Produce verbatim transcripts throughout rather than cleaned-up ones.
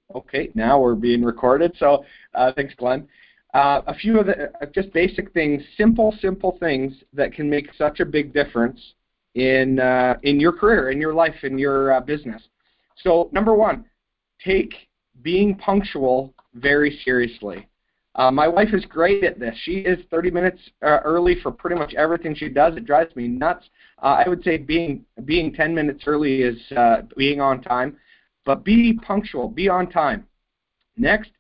Okay, now we're being recorded, so uh, thanks, Glenn. Uh, a few of the uh, just basic things, simple, simple things that can make such a big difference in uh, in your career, in your life, in your uh, business. So, number one, take being punctual very seriously. Uh, my wife is great at this. She is thirty minutes uh, early for pretty much everything she does. It drives me nuts. Uh, I would say being being ten minutes early is uh, being on time, but be punctual, be on time. Next,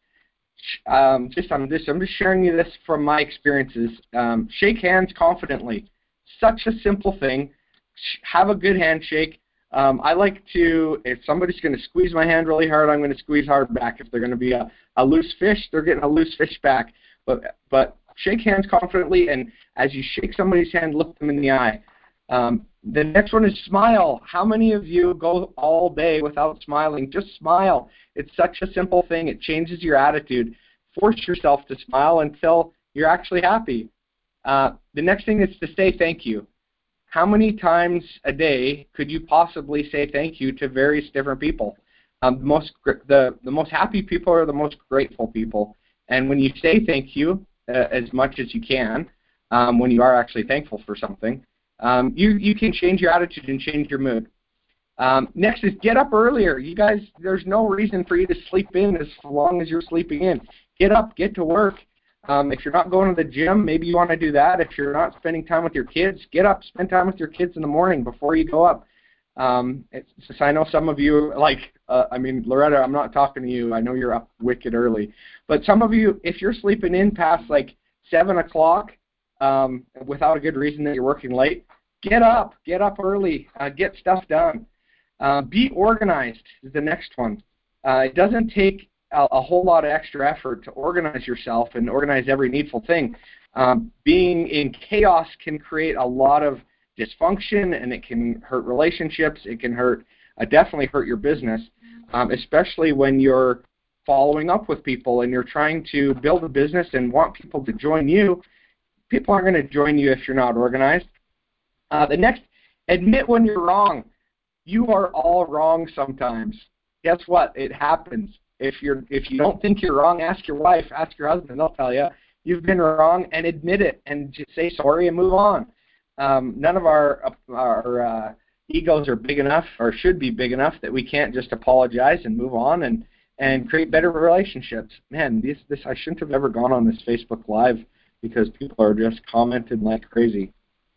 um, just I'm just I'm just sharing you this from my experiences. Um, shake hands confidently. Such a simple thing. Have a good handshake. Um, I like to, if somebody's going to squeeze my hand really hard, I'm going to squeeze hard back. If they're going to be a, a loose fish, they're getting a loose fish back. But but shake hands confidently, and as you shake somebody's hand, look them in the eye. Um, the next one is smile. How many of you go all day without smiling? Just smile. It's such a simple thing. It changes your attitude. Force yourself to smile until you're actually happy. Uh, the next thing is to say thank you. How many times a day could you possibly say thank you to various different people? Um, most the the most happy people are the most grateful people. And when you say thank you uh, as much as you can, um, when you are actually thankful for something, um, you you can change your attitude and change your mood. Um, next is get up earlier. You guys, there's no reason for you to sleep in as long as you're sleeping in. Get up, get to work. Um, if you're not going to the gym, maybe you want to do that. If you're not spending time with your kids, get up, spend time with your kids in the morning before you go up. Um, it's just, I know some of you, like, uh, I mean, Loretta, I'm not talking to you. I know you're up wicked early. But some of you, if you're sleeping in past, like, seven o'clock um, without a good reason that you're working late, get up. Get up early. Uh, get stuff done. Uh, be organized is the next one. Uh, it doesn't take a, a whole lot of extra effort to organize yourself and organize every needful thing. Um, being in chaos can create a lot of dysfunction, and it can hurt relationships. It can hurt, uh, definitely hurt your business, um, especially when you're following up with people and you're trying to build a business and want people to join you. People aren't going to join you if you're not organized. Uh, the next, admit when you're wrong. You are all wrong sometimes. Guess what? It happens. If you're if you don't think you're wrong, ask your wife, ask your husband. They'll tell you you've been wrong, and admit it, and just say sorry and move on. Um, none of our our uh, egos are big enough, or should be big enough, that we can't just apologize and move on and and create better relationships. Man, this this I shouldn't have ever gone on this Facebook Live because people are just commenting like crazy.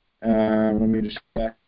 Uh, let me just go back.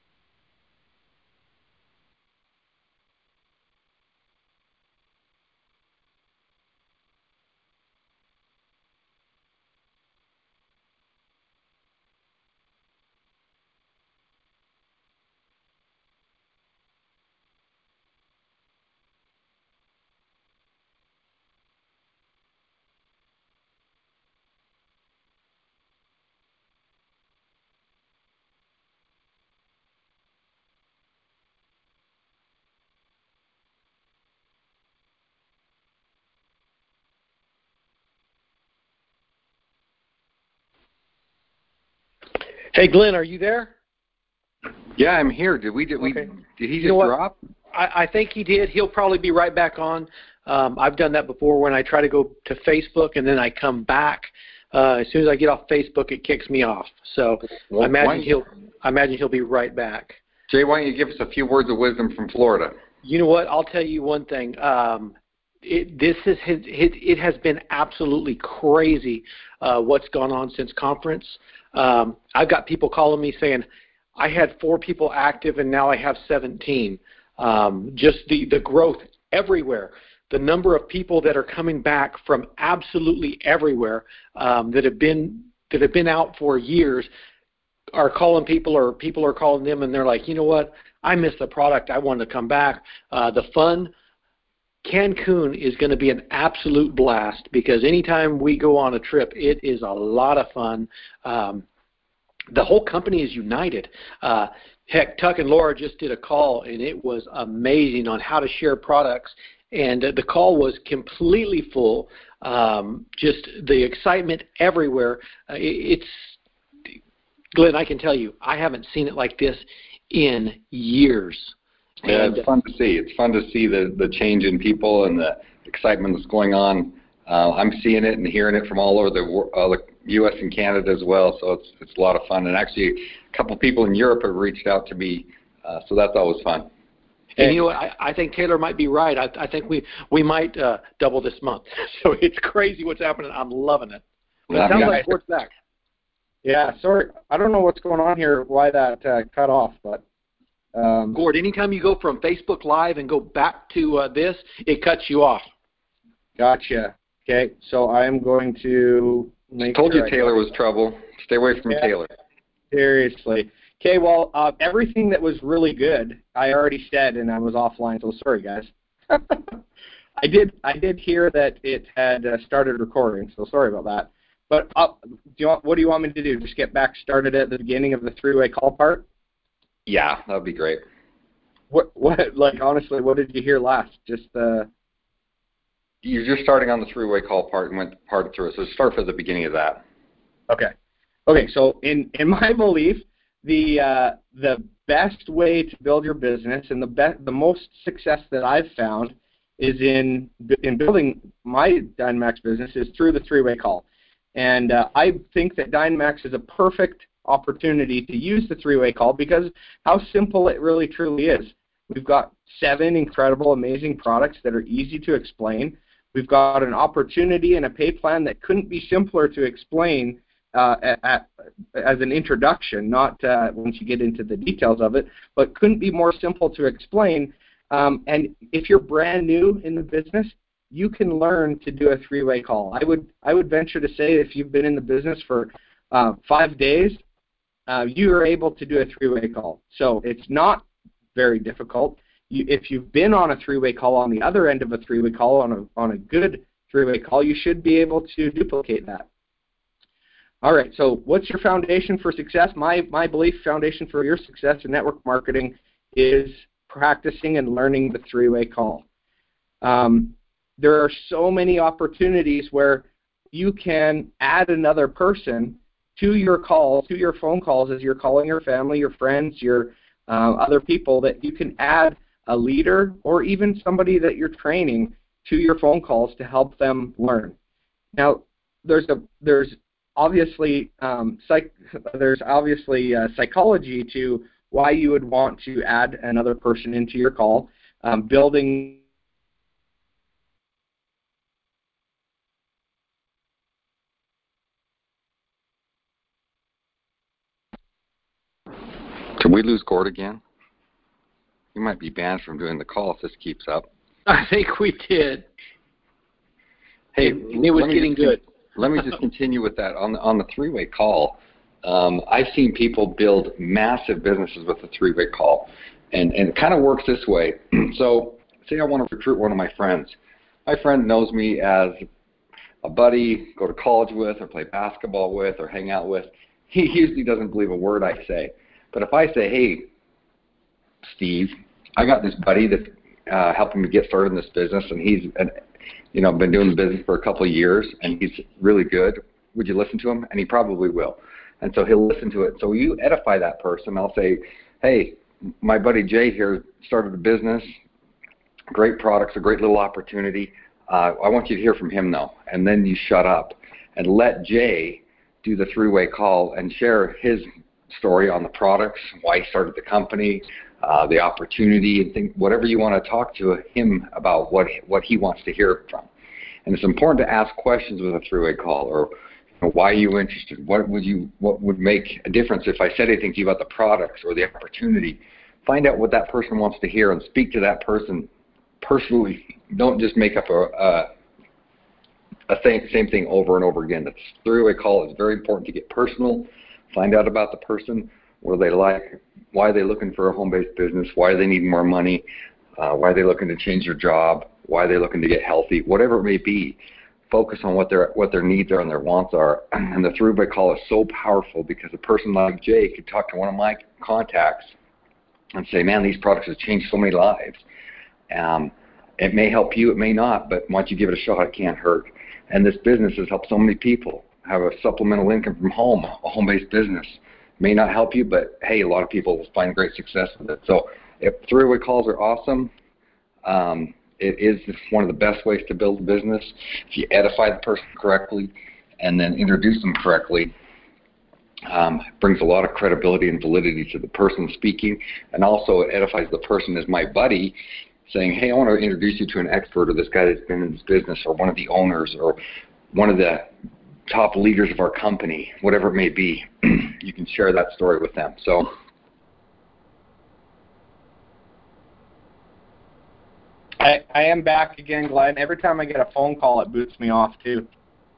Hey, Glenn, are you there? Yeah, I'm here. Did we? Did we? Okay. Did he You just know what? drop? I, I think he did. He'll probably be right back on. Um, I've done that before when I try to go to Facebook and then I come back. Uh, as soon as I get off Facebook, it kicks me off. So Well, I imagine why- he'll. I imagine he'll be right back. Jay, why don't you give us a few words of wisdom from Florida? You know what? I'll tell you one thing. Um, it, this is it, it has been absolutely crazy uh, what's gone on since conference. Um, I've got people calling me saying, I had four people active and now I have seventeen. Um, just the, the growth everywhere. The number of people that are coming back from absolutely everywhere um, that have been that have been out for years are calling people, or people are calling them, and they're like, you know what? I missed the product. I wanted to come back. Uh, the fun. Cancun is going to be an absolute blast because anytime we go on a trip, it is a lot of fun. Um, the whole company is united. Uh, heck, Tuck and Laura just did a call, and it was amazing on how to share products. And uh, the call was completely full. Um, just the excitement everywhere. Uh, it, it's Glenn, I can tell you, I haven't seen it like this in years. Yeah, it's fun to see. It's fun to see the, the change in people and the, excitement that's going on. Uh, I'm seeing it and hearing it from all over the, uh, the U S and Canada as well, so it's it's a lot of fun. And actually, a couple people in Europe have reached out to me, uh, so that's always fun. And you know what? I, I think Taylor might be right. I, I think we we might uh, double this month. So it's crazy what's happening. I'm loving it. But it sounds yeah. like Gord's back. Yeah, sorry. I don't know what's going on here, why that uh, cut off, but. Um, Gord, anytime you go from Facebook Live and go back to uh, this, it cuts you off. Gotcha. Okay, so I'm going to make I told sure you Taylor was trouble. Stay away from yeah, Taylor. Seriously. Okay, well, uh, everything that was really good, I already said, and I was offline, so sorry, guys. I did I did hear that it had uh, started recording, so sorry about that. But uh, do you want, what do you want me to do? Just get back started at the beginning of the three-way call part? Yeah, that would be great. What, what, like, honestly, what did you hear last? Just, uh... You're just starting on the three-way call part and went part through it, so start from the beginning of that. Okay. Okay, so in, in my belief, the uh, the best way to build your business and the be- the most success that I've found is in in building my Dynamax business is through the three-way call. And uh, I think that Dynamax is a perfect opportunity to use the three-way call because how simple it really truly is. We've got seven incredible, amazing products that are easy to explain. We've got an opportunity and a pay plan that couldn't be simpler to explain uh, at, at, as an introduction, not uh, once you get into the details of it, but couldn't be more simple to explain. Um, and if you're brand new in the business, you can learn to do a three-way call. I would I would venture to say if you've been in the business for uh, five days, uh, you are able to do a three-way call. So it's not very difficult. You, if you've been on a three-way call on the other end of a three-way call, on a on a good three-way call, you should be able to duplicate that. All right, so what's your foundation for success? My my belief foundation for your success in network marketing is practicing and learning the three-way call. Um, there are so many opportunities where you can add another person to your calls, to your phone calls as you're calling your family, your friends, your uh, other people, that you can add a leader or even somebody that you're training to your phone calls to help them learn. Now, there's a there's obviously um, psych, there's obviously uh, psychology to why you would want to add another person into your call. Um, building Did we lose Gord again? He might be banned from doing the call if this keeps up. I think we did. Hey, it was getting good. Let me just continue with that. On the, on the three-way call, um, I've seen people build massive businesses with a three-way call. And, and it kind of works this way. So say I want to recruit one of my friends. My friend knows me as a buddy, go to college with, or play basketball with, or hang out with. He usually doesn't believe a word I say. But if I say, hey, Steve, I got this buddy that's uh, helping me get started in this business, and he's an, you know, been doing the business for a couple of years, and he's really good. Would you listen to him? And he probably will. And so he'll listen to it. So you edify that person. I'll say, hey, my buddy Jay here started a business, great products, a great little opportunity. Uh, I want you to hear from him now. And then you shut up and let Jay do the three-way call and share his story on the products, why he started the company, uh, the opportunity, and think whatever you want to talk to him about, what what he wants to hear from. And it's important to ask questions with a three-way call, or you know, why are you interested? What would you what would make a difference if I said anything to you about the products or the opportunity? Find out what that person wants to hear and speak to that person personally. Don't just make up a a, a same same thing over and over again. The three-way call is very important to get personal. Find out about the person, what do they like, why are they looking for a home-based business, why do they need more money, uh, why are they looking to change their job, why are they looking to get healthy, whatever it may be. Focus on what their what their needs are and their wants are. And the three-way call is so powerful because a person like Jay could talk to one of my contacts and say, man, these products have changed so many lives. Um, it may help you, it may not, but once you give it a shot, it can't hurt. And this business has helped so many people have a supplemental income from home, a home-based business. May not help you, but hey, a lot of people find great success with it. So if three-way calls are awesome, um, It is one of the best ways to build a business. If you edify the person correctly and then introduce them correctly, um, it brings a lot of credibility and validity to the person speaking, and also it edifies the person as my buddy, saying, hey, I want to introduce you to an expert, or this guy that's been in this business, or one of the owners, or one of the top leaders of our company, whatever it may be. You can share that story with them. So I, I am back again, Glenn. Every time I get a phone call, it boots me off, too.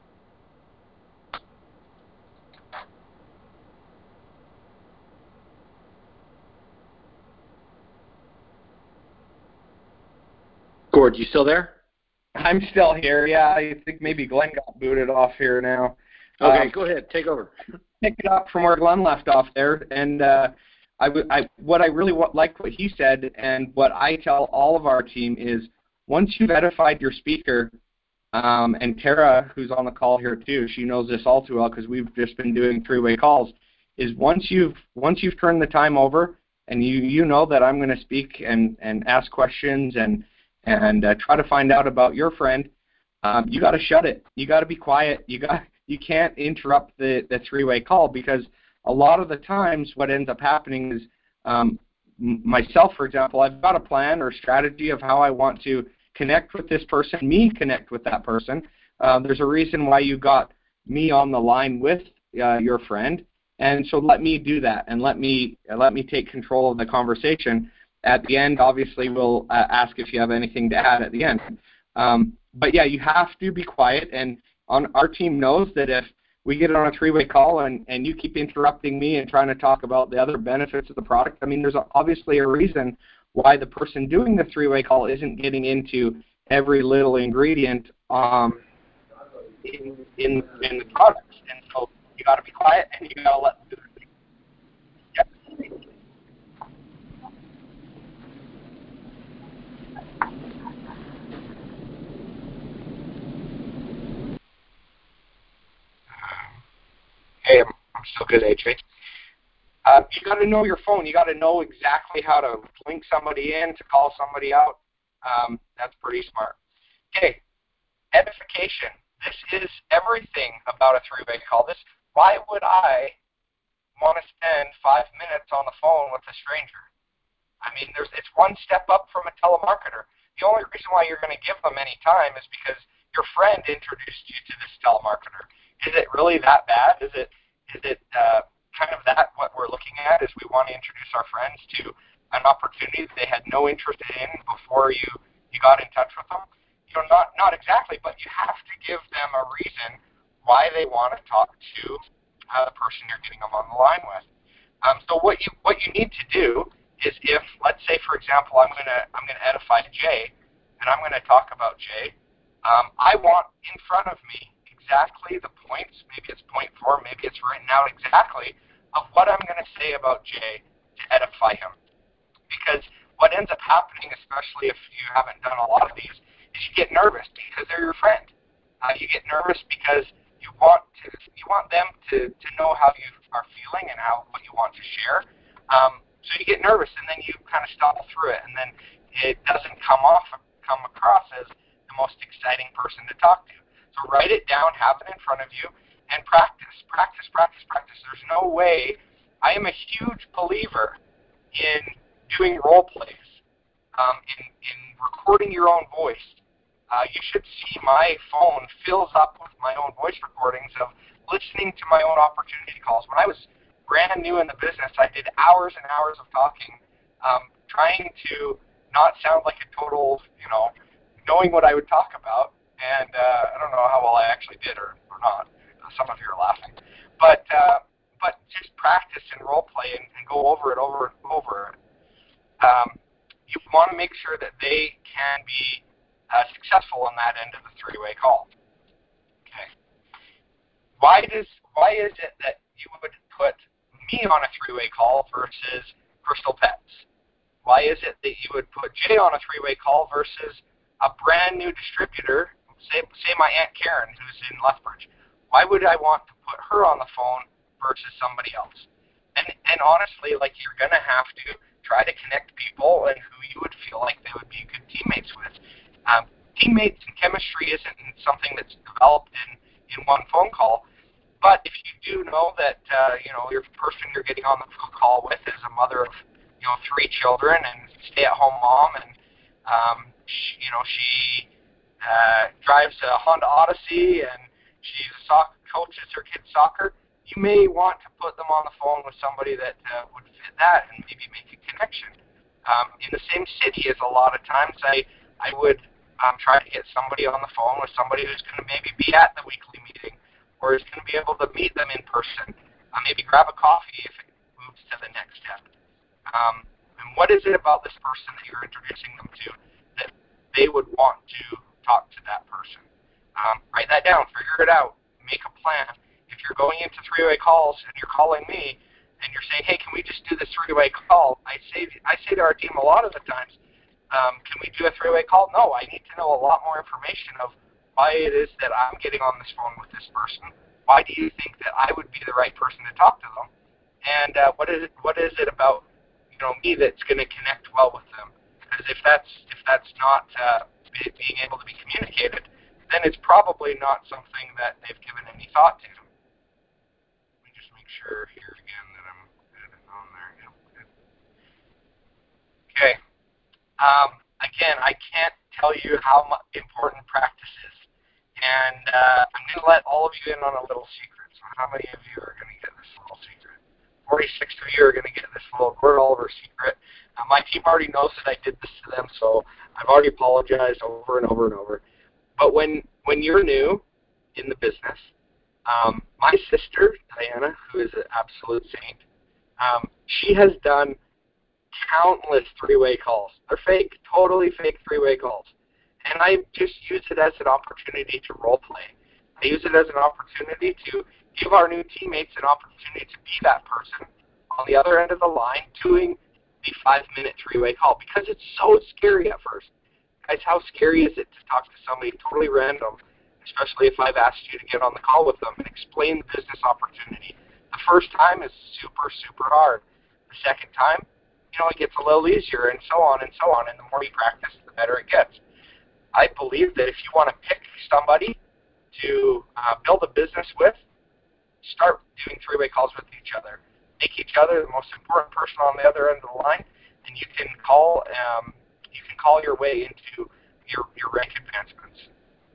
Gord, you still there? I'm still here. Yeah, I think maybe Glenn got booted off here now. Okay, um, go ahead. Take over. Pick it up from where Glenn left off there. And uh, I, w- I, what I really w- like what he said, and what I tell all of our team is, once you've edified your speaker, um, and Tara, who's on the call here too, she knows this all too well because we've just been doing three-way calls, is once you've once you've turned the time over and you you know that I'm going to speak and, and ask questions and and uh, try to find out about your friend, um, you got to shut it. You got to be quiet. You got you can't interrupt the, the three-way call, because a lot of the times what ends up happening is um, myself, for example, I've got a plan or strategy of how I want to connect with this person, me connect with that person. Uh, there's a reason why you got me on the line with uh, your friend, and so let me do that, and let me let me take control of the conversation. At the end, obviously, we'll uh, ask if you have anything to add at the end. Um, but yeah, you have to be quiet, and on our team knows that if we get on a three-way call and, and you keep interrupting me and trying to talk about the other benefits of the product, I mean, there's obviously a reason why the person doing the three-way call isn't getting into every little ingredient um, in, in in the products. And so you got to be quiet and you got to let them do their thing. Yep. Hey, I'm, I'm still good, A J. Uh, you got to know your phone. You got to know exactly how to link somebody in, to call somebody out. Um, that's pretty smart. Okay, edification. This is everything about a three-way call. This, why would I want to spend five minutes on the phone with a stranger? I mean, there's it's one step up from a telemarketer. The only reason why you're going to give them any time is because your friend introduced you to this telemarketer. Is it really that bad? Is it is it uh, kind of that what we're looking at, is we want to introduce our friends to an opportunity that they had no interest in before you, you got in touch with them? You know, not not exactly, but you have to give them a reason why they want to talk to uh, the person you're getting them on the line with. Um, so what you what you need to do is, if, let's say, for example, I'm gonna I'm gonna edify Jay, and I'm gonna talk about Jay. Um, I want in front of me exactly the points. Maybe it's point four, maybe it's written out exactly of what I'm gonna say about Jay to edify him. Because what ends up happening, especially if you haven't done a lot of these, is you get nervous because they're your friend. Uh, you get nervous because you want to you want them to, to know how you are feeling and how what you want to share. Um, so you get nervous, and then you kind of stumble through it, and then it doesn't come off come across as the most exciting person to talk to. So write it down, have it in front of you, and practice, practice, practice, practice. There's no way. I am a huge believer in doing role plays, um, in, in recording your own voice. Uh, you should see my phone fills up with my own voice recordings of listening to my own opportunity calls. When I was brand new in the business, I did hours and hours of talking, um, trying to not sound like a total, you know, knowing what I would talk about. And uh, I don't know how well I actually did or, or not. Uh, some of you are laughing. But uh, but just practice and role play and, and go over it over and over. Um, you want to make sure that they can be uh, successful on that end of the three-way call. Okay. Why does why is it that you would put me on a three-way call versus Crystal Pets? Why is it that you would put Jay on a three-way call versus a brand new distributor, say say my Aunt Karen, who's in Lethbridge? Why would I want to put her on the phone versus somebody else? And and honestly, like, you're gonna have to try to connect people and who you would feel like they would be good teammates with. Um, teammates and chemistry isn't something that's developed in, in one phone call. But if you do know that, uh, you know, your person you're getting on the call with is a mother of, you know, three children and stay-at-home mom, and, um, she, you know, she uh, drives a Honda Odyssey and she's a soccer, coaches her kids' soccer, you may want to put them on the phone with somebody that uh, would fit that and maybe make a connection. Um, in the same city as a lot of times, I, I would um, try to get somebody on the phone with somebody who's going to maybe be at the weekly meeting, or is going to be able to meet them in person, uh, maybe grab a coffee if it moves to the next step. Um, and what is it about this person that you're introducing them to that they would want to talk to that person? Um, write that down, figure it out, make a plan. If you're going into three-way calls and you're calling me and you're saying, hey, can we just do this three-way call? I say, I say to our team a lot of the times, um, can we do a three-way call? No, I need to know a lot more information of why it is that I'm getting on this phone with this person. Why do you think that I would be the right person to talk to them? And uh, what is it? What is it about, you know, me that's going to connect well with them? Because if that's if that's not uh, be, being able to be communicated, then it's probably not something that they've given any thought to. Let me just make sure here again that I'm on there. Okay. Um, again, I can't tell you how important practice is. And uh, I'm going to let all of you in on a little secret. So how many of you are going to get this little secret? forty-six of you are going to get this little Gord Oliver secret. Uh, my team already knows that I did this to them, so I've already apologized over and over and over. But when, when you're new in the business, um, my sister, Diana, who is an absolute saint, um, she has done countless three-way calls. They're fake, totally fake three-way calls. And I just use it as an opportunity to role play. I use it as an opportunity to give our new teammates an opportunity to be that person on the other end of the line doing the five-minute three-way call, because it's so scary at first. Guys, how scary is it to talk to somebody totally random, especially if I've asked you to get on the call with them and explain the business opportunity? The first time is super, super hard. The second time, you know, it gets a little easier, and so on and so on. And the more you practice, the better it gets. I believe that if you want to pick somebody to uh, build a business with, start doing three-way calls with each other. Make each other the most important person on the other end of the line, and you can call um, you can call your way into your, your rank advancements.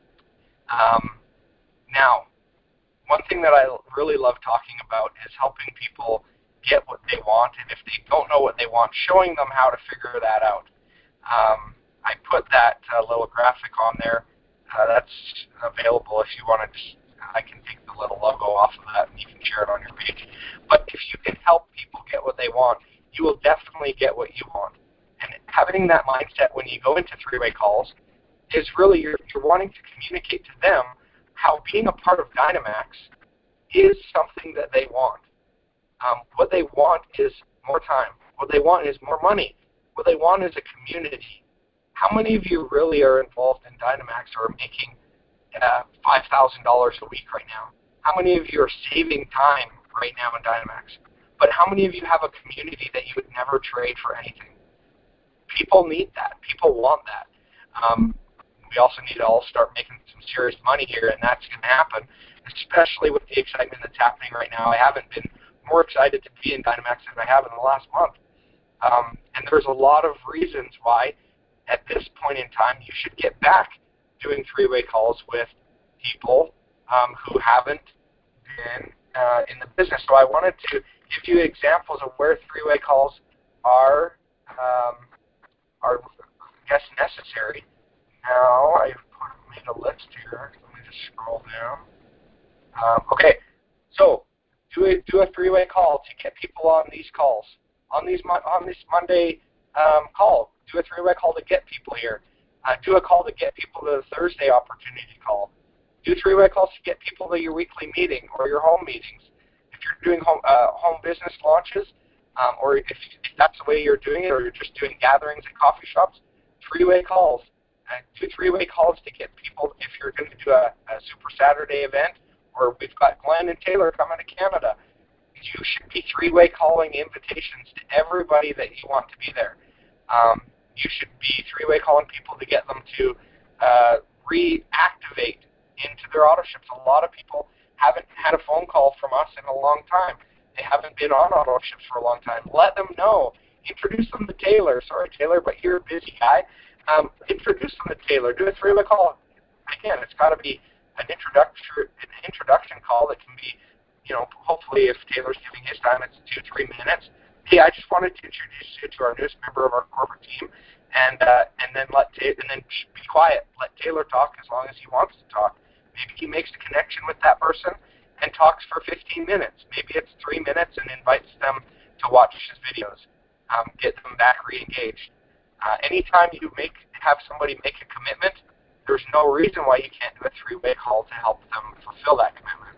Um, now, one thing that I really love talking about is helping people get what they want, and if they don't know what they want, showing them how to figure that out. Um, I put that uh, little graphic on there. Uh, that's available if you want to. Just, I can take the little logo off of that and you can share it on your page. But if you can help people get what they want, you will definitely get what you want. And having that mindset when you go into three-way calls is really you're, you're wanting to communicate to them how being a part of Dynamax is something that they want. Um, what they want is more time. What they want is more money. What they want is a community. How many of you really are involved in Dynamax or are making uh, five thousand dollars a week right now? How many of you are saving time right now in Dynamax? But how many of you have a community that you would never trade for anything? People need that. People want that. Um, we also need to all start making some serious money here, and that's going to happen, especially with the excitement that's happening right now. I haven't been more excited to be in Dynamax than I have in the last month. Um, and there's a lot of reasons why, at this point in time, you should get back doing three-way calls with people um, who haven't been uh, in the business. So I wanted to give you examples of where three-way calls are, um, are I guess, necessary. Now, I've made a list here. Let me just scroll down. Um, okay, so do a, do a three-way call to get people on these calls. On these on this Monday um, call, do a three-way call to get people here. Uh, do a call to get people to the Thursday opportunity call. Do three-way calls to get people to your weekly meeting or your home meetings. If you're doing home uh, home business launches, um, or if, if that's the way you're doing it, or you're just doing gatherings at coffee shops, three-way calls. Uh, do three-way calls to get people. If you're going to do a, a Super Saturday event, or we've got Glenn and Taylor coming to Canada, you should be three-way calling invitations to everybody that you want to be there. Um, you should be three-way calling people to get them to uh, reactivate into their auto ships. A lot of people haven't had a phone call from us in a long time. They haven't been on auto ships for a long time. Let them know. Introduce them to Taylor. Sorry, Taylor, but you're a busy guy. Um, introduce them to Taylor. Do a three-way call. Again, it's got to be an introduction, an introduction call that can be, you know, hopefully if Taylor's giving his time, it's two, three minutes. Hey, I just wanted to introduce you to our newest member of our corporate team, and uh, and then let Ta- and then be quiet. Let Taylor talk as long as he wants to talk. Maybe he makes a connection with that person and talks for fifteen minutes. Maybe it's three minutes and invites them to watch his videos. Um, get them back re-engaged. Uh, anytime you make have somebody make a commitment, there's no reason why you can't do a three-way call to help them fulfill that commitment.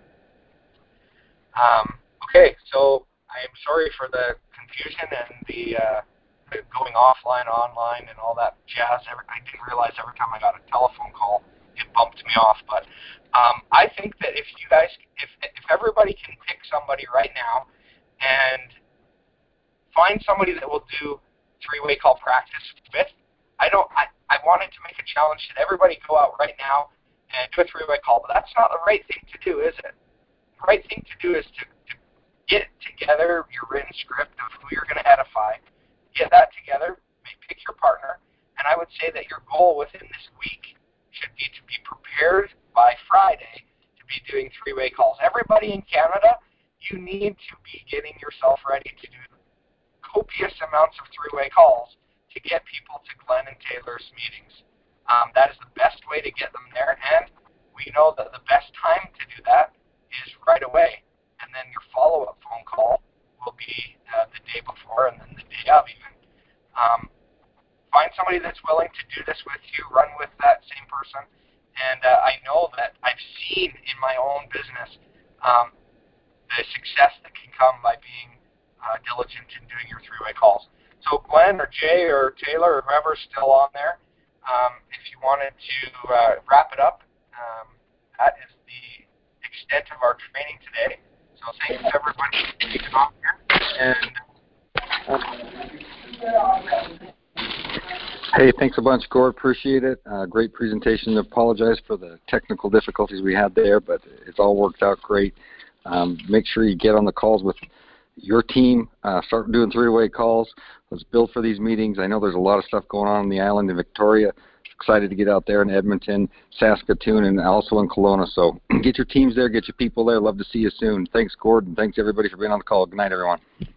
Um, okay, so I am sorry for the confusion and the, uh, the going offline, online, and all that jazz. I didn't realize every time I got a telephone call, it bumped me off. But um, I think that if you guys, if if everybody can pick somebody right now and find somebody that will do three-way call practice with, I don't. I, I wanted to make a challenge that everybody go out right now and do a three-way call, but that's not the right thing to do, is it? The right thing to do is to, to get together your written script of who you're going to edify, get that together, pick your partner, and I would say that your goal within this week should be to be prepared by Friday to be doing three-way calls. Everybody in Canada, you need to be getting yourself ready to do copious amounts of three-way calls to get people to Glenn and Taylor's meetings. Um, that is the best way to get them there, and we know that the best time to do that is right away. And then your follow-up phone call will be uh, the day before and then the day of even. Um, find somebody that's willing to do this with you, run with that same person. And uh, I know that I've seen in my own business um, the success that can come by being uh, diligent in doing your three-way calls. So Glenn or Jay or Taylor or whoever's still on there, um, if you wanted to uh, wrap it up, um, that is the extent of our training today. So thank you everybody for being on here. And hey, thanks a bunch, Gord. Appreciate it. Uh, great presentation. Apologize for the technical difficulties we had there, but it's all worked out great. Um, make sure you get on the calls with your team. Uh, start doing three-way calls. Let's build for these meetings. I know there's a lot of stuff going on on the island in Victoria. Excited to get out there in Edmonton, Saskatoon, and also in Kelowna. So get your teams there, get your people there. Love to see you soon. Thanks, Gord, and thanks everybody for being on the call. Good night, everyone.